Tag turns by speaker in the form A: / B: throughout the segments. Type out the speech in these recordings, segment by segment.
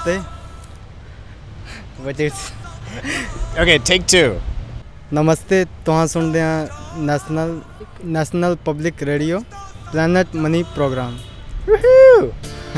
A: Namaste. But it's
B: Okay, take two.
A: Namaste. तुहां सुन रहे National Public Radio Planet Money program.
B: Woohoo!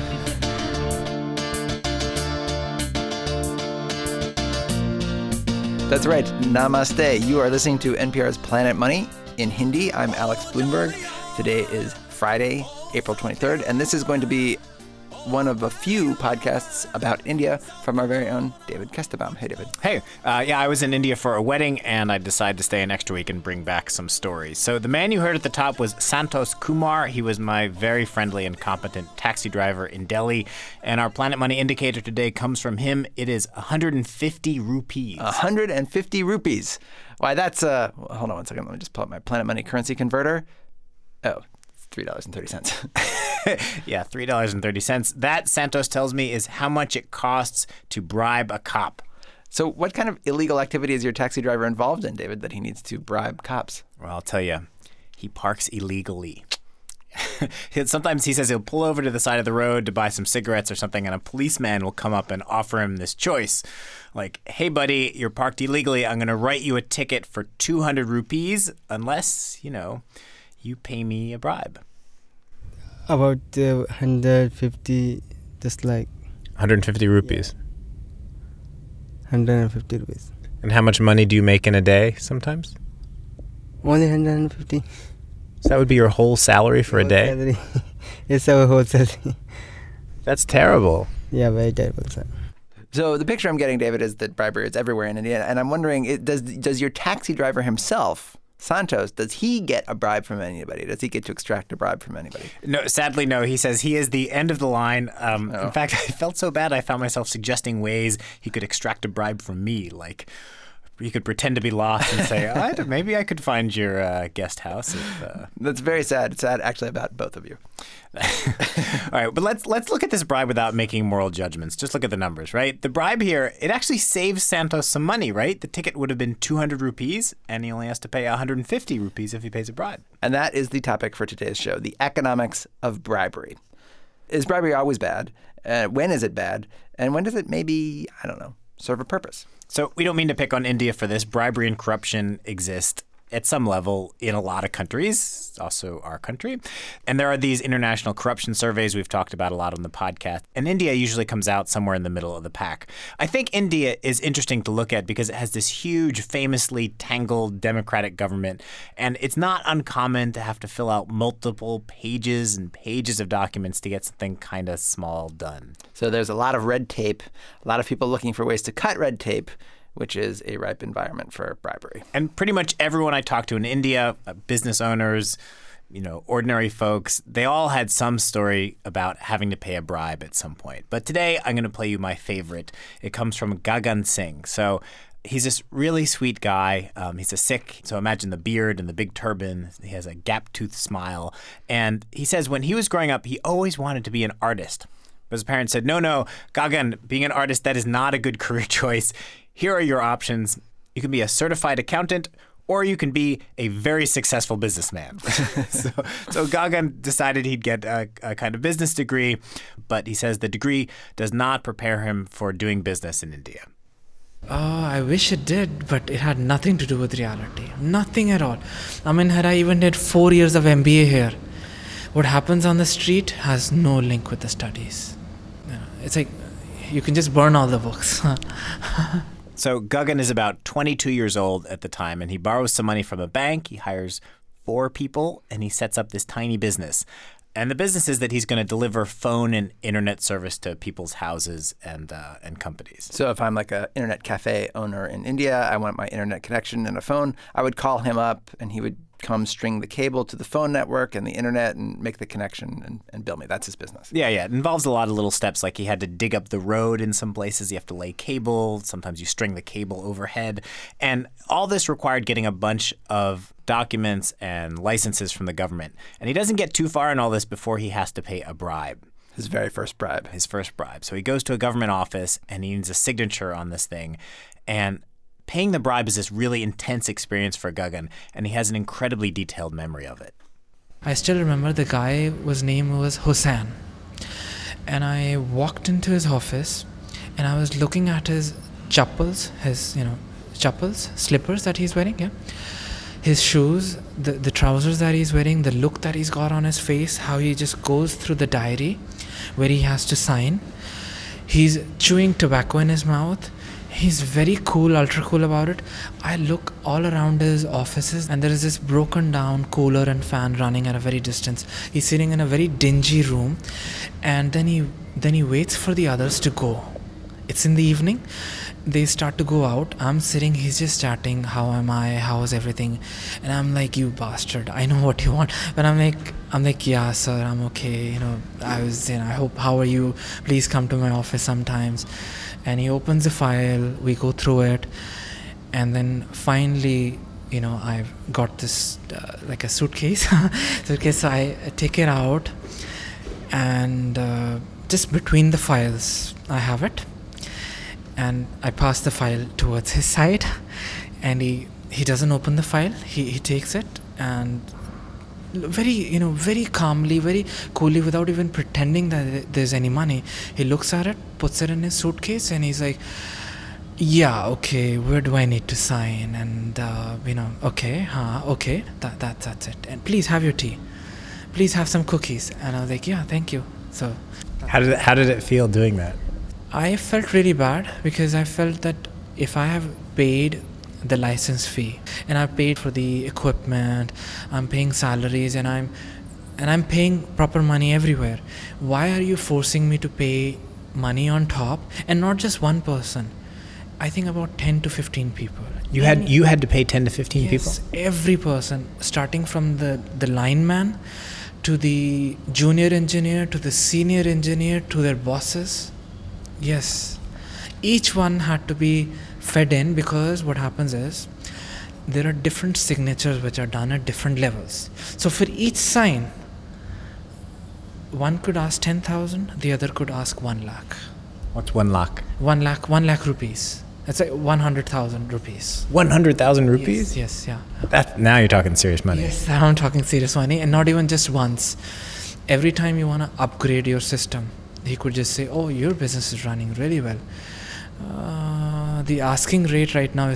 C: That's right. Namaste. You are listening to NPR's Planet Money in Hindi. I'm Alex Bloomberg. Today is Friday, April 23rd, and this is going to be one of a few podcasts about India from our very own David Kestenbaum. Hey, David.
B: Hey, I was in India for a wedding, and I decided to stay an extra week and bring back some stories. So the man you heard at the top was Santosh Kumar. He was my very friendly and competent taxi driver in Delhi, and our Planet Money indicator today comes from him. It is 150 rupees.
C: 150 rupees. Why, that's, hold on one second. Let me just pull up my Planet Money currency converter. Oh, it's $3.30.
B: Yeah, $3.30. That, Santos tells me, is how much it costs to bribe a cop.
C: So what kind of illegal activity is your taxi driver involved in, David, that he needs to bribe cops?
B: Well, I'll tell you, he parks illegally. Sometimes he says he'll pull over to the side of the road to buy some cigarettes or something, and a policeman will come up and offer him this choice. Like, hey, buddy, you're parked illegally. I'm going to write you a ticket for 200 rupees unless, you pay me a bribe.
A: About 150, just like
D: 150 rupees.
A: 150 rupees.
D: And how much money do you make in a day sometimes?
A: Only 150.
D: So that would be your whole salary for a day?
A: Salary. It's our whole salary.
D: That's terrible.
A: Yeah, very terrible, sir.
C: So the picture I'm getting, David, is that bribery is everywhere in India. And I'm wondering, does your taxi driver himself, Santos, does he get a bribe from anybody? Does he get to extract a bribe from anybody?
B: No, sadly, no. He says he is the end of the line. In fact, I felt so bad I found myself suggesting ways he could extract a bribe from me. Like, he could pretend to be lost and say, maybe I could find your guest house.
C: That's very sad. It's sad, actually, about both of you.
B: All right, but let's look at this bribe without making moral judgments. Just look at the numbers, right? The bribe here, it actually saves Santos some money, right? The ticket would have been 200 rupees, and he only has to pay 150 rupees if he pays a bribe.
C: And that is the topic for today's show, the economics of bribery. Is bribery always bad? When is it bad? And when does it maybe, serve a purpose?
B: So we don't mean to pick on India for this. Bribery and corruption exist at some level in a lot of countries, also our country. And there are these international corruption surveys we've talked about a lot on the podcast. And India usually comes out somewhere in the middle of the pack. I think India is interesting to look at because it has this huge, famously tangled democratic government. And it's not uncommon to have to fill out multiple pages and pages of documents to get something kind of small done.
C: So there's a lot of red tape, a lot of people looking for ways to cut red tape, which is a ripe environment for bribery.
B: And pretty much everyone I talked to in India, business owners, ordinary folks, they all had some story about having to pay a bribe at some point. But today, I'm going to play you my favorite. It comes from Gagan Singh. So he's this really sweet guy. He's a Sikh, so imagine the beard and the big turban. He has a gap-toothed smile. And he says when he was growing up, he always wanted to be an artist. But his parents said, no, Gagan, being an artist, that is not a good career choice. Here are your options. You can be a certified accountant, or you can be a very successful businessman. So Gagan decided he'd get a kind of business degree, but he says the degree does not prepare him for doing business in India.
E: Oh, I wish it did, but it had nothing to do with reality. Nothing at all. Had I even did 4 years of MBA here, what happens on the street has no link with the studies. It's like you can just burn all the books.
B: So Gagan is about 22 years old at the time, and he borrows some money from a bank. He hires 4 people, and he sets up this tiny business. And the business is that he's going to deliver phone and internet service to people's houses and companies.
C: So if I'm like an internet cafe owner in India, I want my internet connection and a phone, I would call him up, and he would come string the cable to the phone network and the internet and make the connection and bill me. That's his business.
B: Yeah. It involves a lot of little steps, like he had to dig up the road in some places. You have to lay cable. Sometimes you string the cable overhead. And all this required getting a bunch of documents and licenses from the government. And he doesn't get too far in all this before he has to pay a bribe.
C: His very first bribe.
B: His first bribe. So he goes to a government office and he needs a signature on this thing. And paying the bribe is this really intense experience for Gagan, and he has an incredibly detailed memory of it.
E: I still remember the guy, his name was Hussain. And I walked into his office, and I was looking at his chappals, slippers that he's wearing, his shoes, the trousers that he's wearing, the look that he's got on his face, how he just goes through the diary where he has to sign. He's chewing tobacco in his mouth. He's very cool, ultra cool about it. I look all around his offices and there is this broken down cooler and fan running at a very distance. He's sitting in a very dingy room, and then he waits for the others to go. It's in the evening. They start to go out. I'm sitting, he's just chatting, how am I, how's everything? And I'm like, you bastard, I know what you want. But I'm like, yeah, sir, I'm okay. I hope, how are you? Please come to my office sometimes. And he opens the file, we go through it, and then finally, I've got this like a suitcase. So I take it out, and just between the files, I have it. And I pass the file towards his side, and he doesn't open the file. He takes it, and very calmly, very coolly, without even pretending that there's any money, he looks at it, puts it in his suitcase, and he's like, yeah, okay, where do I need to sign? And okay, that's it. And please have your tea. Please have some cookies. And I was like, yeah, thank you. So
D: How did it feel doing that?
E: I felt really bad, because I felt that if I have paid the license fee and I've paid for the equipment, I'm paying salaries, and I'm paying proper money everywhere, why are you forcing me to pay money on top? And not just one person, I think about 10 to 15 people.
D: You had to pay 10 to 15 people?
E: Yes, every person, starting from the lineman to the junior engineer to the senior engineer to their bosses. Yes, each one had to be fed in, because what happens is there are different signatures which are done at different levels. So for each sign, one could ask 10,000, the other could ask 1 lakh.
D: What's 1 lakh?
E: 1 lakh rupees. That's like 100,000 rupees.
D: 100,000 rupees?
E: Yes, yeah.
D: Now you're talking serious money.
E: Yes, I'm talking serious money, and not even just once. Every time you want to upgrade your system, he could just say, oh, your business is running really well. The asking rate right now is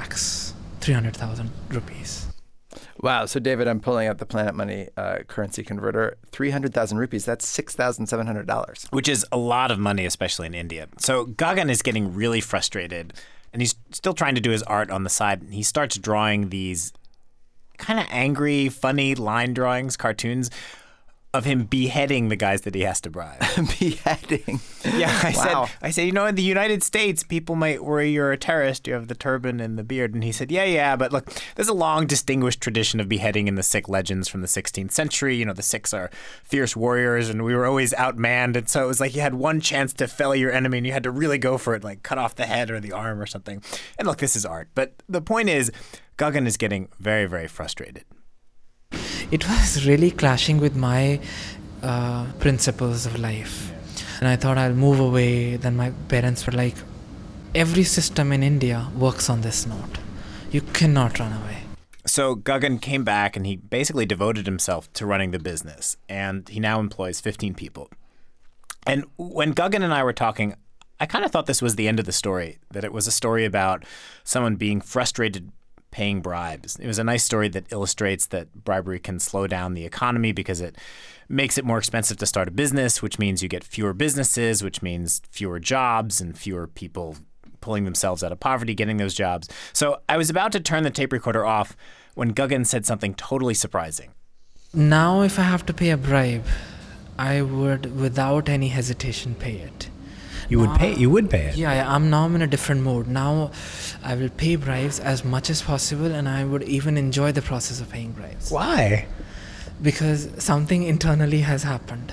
E: 300,000 rupees.
C: Wow. So, David, I'm pulling out the Planet Money currency converter. 300,000 rupees, that's $6,700.
B: Which is a lot of money, especially in India. So Gagan is getting really frustrated, and he's still trying to do his art on the side. He starts drawing these kind of angry, funny line drawings, cartoons, of him beheading the guys that he has to bribe.
C: Beheading?
B: Yeah,
C: Wow.
B: I said, in the United States, people might worry you're a terrorist. You have the turban and the beard. And he said, yeah, but look, there's a long, distinguished tradition of beheading in the Sikh legends from the 16th century. The Sikhs are fierce warriors, and we were always outmanned. And so it was like you had one chance to fell your enemy, and you had to really go for it, like cut off the head or the arm or something. And look, this is art. But the point is, Gagan is getting very, very frustrated.
E: It was really clashing with my principles of life. And I thought I'll move away. Then my parents were like, every system in India works on this note. You cannot run away.
B: So Gagan came back, and he basically devoted himself to running the business. And he now employs 15 people. And when Gagan and I were talking, I kind of thought this was the end of the story, that it was a story about someone being frustrated paying bribes. It was a nice story that illustrates that bribery can slow down the economy because it makes it more expensive to start a business, which means you get fewer businesses, which means fewer jobs and fewer people pulling themselves out of poverty, getting those jobs. So I was about to turn the tape recorder off when Gagan said something totally surprising.
E: Now, if I have to pay a bribe, I would, without any hesitation, pay it.
D: You would pay it?
E: Yeah, I'm in a different mode. Now I will pay bribes as much as possible, and I would even enjoy the process of paying bribes.
D: Why?
E: Because something internally has happened.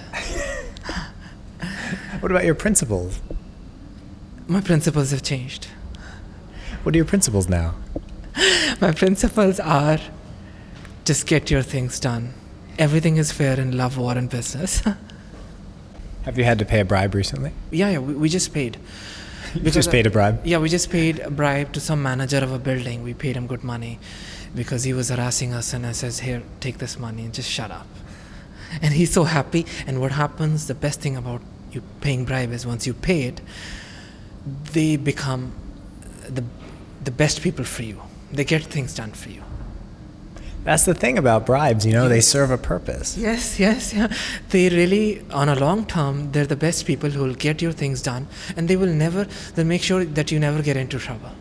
D: What about your principles?
E: My principles have changed.
D: What are your principles now?
E: My principles are just get your things done. Everything is fair in love, war, and business.
D: Have you had to pay a bribe recently?
E: Yeah, we just paid.
D: You just paid a bribe?
E: Yeah, we just paid a bribe to some manager of a building. We paid him good money because he was harassing us, and I says, here, take this money and just shut up. And he's so happy. And what happens, the best thing about you paying bribe is once you pay it, they become the best people for you. They get things done for you.
D: That's the thing about bribes, they serve a purpose.
E: Yes, yeah. They really, on a long term, they're the best people who will get your things done, and they'll make sure that you never get into trouble.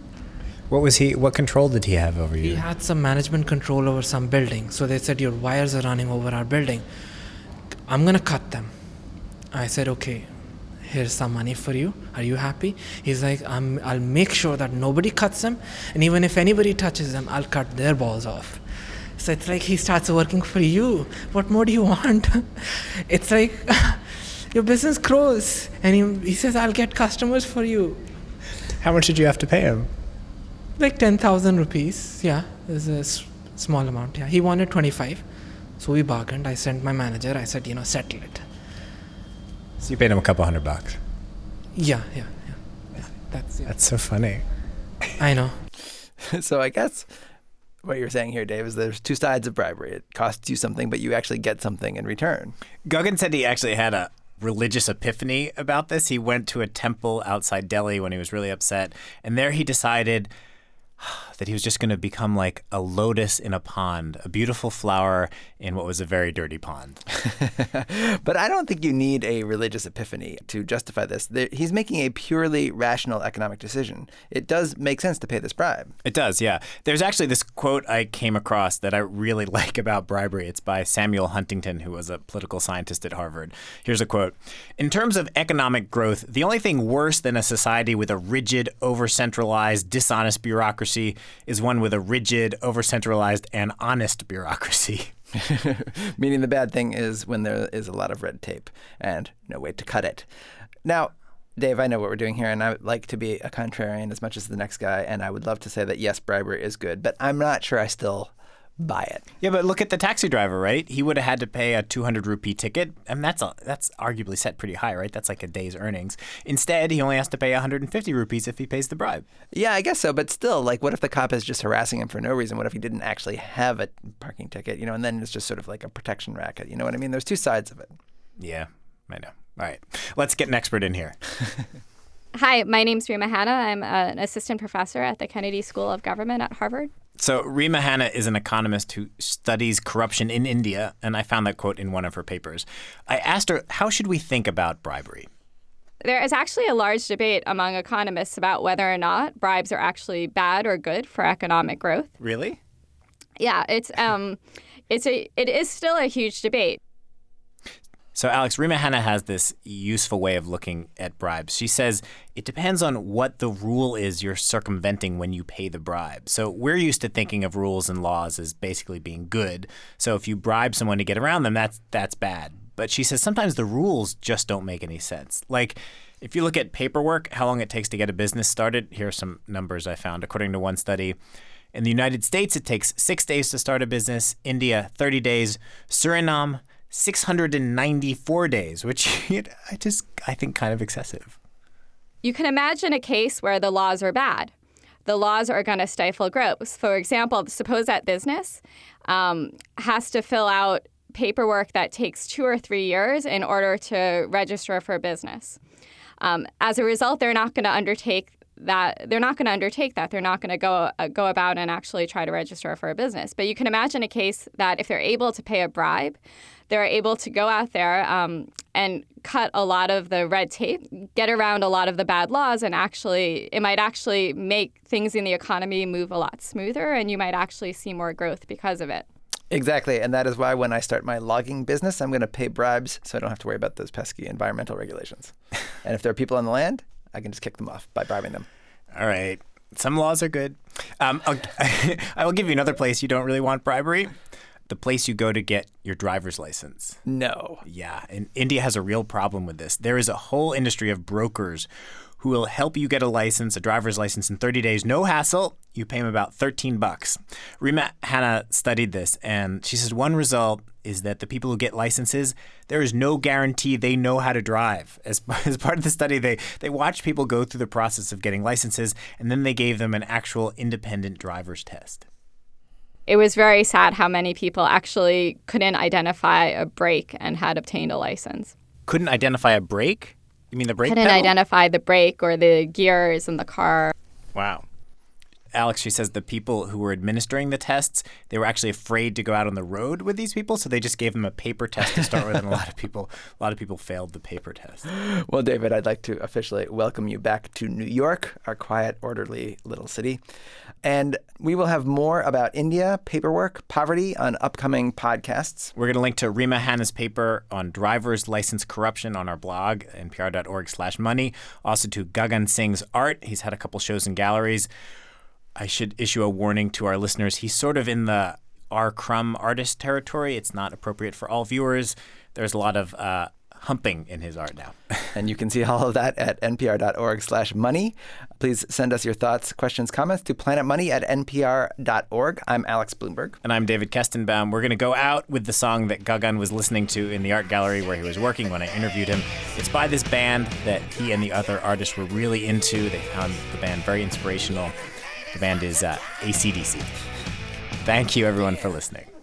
D: What control did he have over you?
E: He had some management control over some building. So they said, your wires are running over our building. I'm going to cut them. I said, okay, here's some money for you. Are you happy? He's like, I'll make sure that nobody cuts them. And even if anybody touches them, I'll cut their balls off. So it's like he starts working for you. What more do you want? It's like your business grows. And he says, I'll get customers for you.
D: How much did you have to pay him?
E: Like 10,000 rupees. Yeah, it's a small amount. Yeah, he wanted 25. So we bargained. I sent my manager. I said, settle it.
D: So you paid him a couple $100.
E: Yeah.
D: That's so funny.
E: I know.
C: So I guess what you're saying here, Dave, is there's two sides of bribery. It costs you something, but you actually get something in return.
B: Gagan said he actually had a religious epiphany about this. He went to a temple outside Delhi when he was really upset, and there he decided that he was just going to become like a lotus in a pond, a beautiful flower in what was a very dirty pond.
C: But I don't think you need a religious epiphany to justify this. He's making a purely rational economic decision. It does make sense to pay this bribe.
B: It does, yeah. There's actually this quote I came across that I really like about bribery. It's by Samuel Huntington, who was a political scientist at Harvard. Here's a quote. In terms of economic growth, the only thing worse than a society with a rigid, over-centralized, dishonest bureaucracy is one with a rigid, over-centralized, and honest bureaucracy.
C: Meaning the bad thing is when there is a lot of red tape and no way to cut it. Now, Dave, I know what we're doing here, and I would like to be a contrarian as much as the next guy, and I would love to say that, yes, bribery is good, but I'm not sure I still buy it.
B: Yeah, but look at the taxi driver, right? He would have had to pay a 200 rupee ticket, and that's arguably set pretty high, right? That's like a day's earnings. Instead, he only has to pay 150 rupees if he pays the bribe.
C: Yeah, I guess so, but still, like, what if the cop is just harassing him for no reason? What if he didn't actually have a parking ticket, and then it's just sort of like a protection racket, you know what I mean? There's two sides of it.
B: Yeah, I know. All right, let's get an expert in here.
F: Hi, my name's Rima Hanna. I'm an assistant professor at the Kennedy School of Government at Harvard.
B: So Rima Hanna is an economist who studies corruption in India, and I found that quote in one of her papers. I asked her, how should we think about bribery?
F: There is actually a large debate among economists about whether or not bribes are actually bad or good for economic growth.
B: Really?
F: Yeah, it is still a huge debate.
B: So, Alex, Rima Hanna has this useful way of looking at bribes. She says it depends on what the rule is you're circumventing when you pay the bribe. So we're used to thinking of rules and laws as basically being good. So if you bribe someone to get around them, that's bad. But she says sometimes the rules just don't make any sense. Like, if you look at paperwork, how long it takes to get a business started, here are some numbers I found. According to one study, in the United States, it takes 6 days to start a business. India, 30 days. Suriname, 694 days, which I think kind of excessive.
F: You can imagine a case where the laws are bad. The laws are going to stifle growth. For example, suppose that business has to fill out paperwork that takes 2 or 3 years in order to register for a business. As a result, they're not going to undertake that. They're not going to go about and actually try to register for a business. But you can imagine a case that if they're able to pay a bribe, they're able to go out there and cut a lot of the red tape, get around a lot of the bad laws, and it might actually make things in the economy move a lot smoother, and you might actually see more growth because of it.
C: Exactly, and that is why when I start my logging business, I'm going to pay bribes so I don't have to worry about those pesky environmental regulations. And if there are people on the land, I can just kick them off by bribing them.
B: All right. Some laws are good. I will give you another place you don't really want bribery. The place you go to get your driver's license.
C: No.
B: Yeah, and India has a real problem with this. There is a whole industry of brokers who will help you get a driver's license in 30 days. No hassle. You pay them about $13. Rima Hanna studied this, and she says one result is that the people who get licenses, there is no guarantee they know how to drive. As part of the study, they watched people go through the process of getting licenses, and then they gave them an actual independent driver's test.
F: It was very sad how many people actually couldn't identify a brake and had obtained a license.
B: Couldn't identify a brake? You mean the brake
F: Couldn't
B: pedal?
F: identify the brake or the gears in the car.
B: Wow. Alex, she says the people who were administering the tests, they were actually afraid to go out on the road with these people, so they just gave them a paper test to start with, and a lot of people failed the paper test.
C: Well, David, I'd like to officially welcome you back to New York, our quiet, orderly little city. And we will have more about India, paperwork, poverty on upcoming podcasts.
B: We're going to link to Rima Hanna's paper on driver's license corruption on our blog, npr.org/money. Also to Gagan Singh's art. He's had a couple shows in galleries. I should issue a warning to our listeners. He's sort of in the R. Crumb artist territory. It's not appropriate for all viewers. There's a lot of humping in his art now.
C: And you can see all of that at npr.org/money. Please send us your thoughts, questions, comments to planetmoney@npr.org. I'm Alex Bloomberg.
B: And I'm David Kestenbaum. We're going to go out with the song that Gagan was listening to in the art gallery where he was working when I interviewed him. It's by this band that he and the other artists were really into. They found the band very inspirational. The band is AC/DC. Thank you, everyone, for listening.